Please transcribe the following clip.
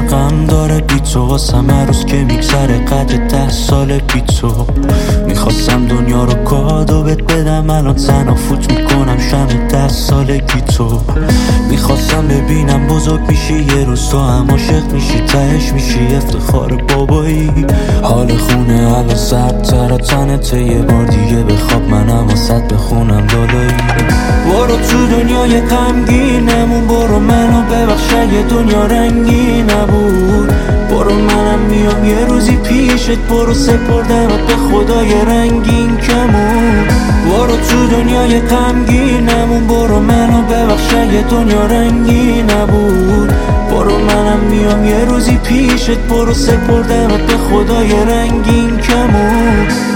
غم داره بی تو، واسم هر روز که میگذره قدر 10 سال بی تو. میخواستم دنیا رو کادو بهت بدم، الان تنها فوت میکنم شم 10 سالگی تو. میخواستم ببینم بزرگ میشی یه روز تو هم عاشق میشی، تهش میشی افتخار بابایی. حال خونه الان سردتر تنته، یه بار دیگه بخواب منم واسط بخونم دالایی. برو تو دنیای غمگینمون، برو منو ببخش اگه دنیا رنگی نبود. برو منم میام یه روزی پیشت، برو سپردمت به خدای رنگین کمون. برو تو دنیای غمگینمون، برو منو ببخش اگه دنیا رنگی نبود. برو منم میام یه روزی پیشت، برو سپردمت به خدای رنگین کمون.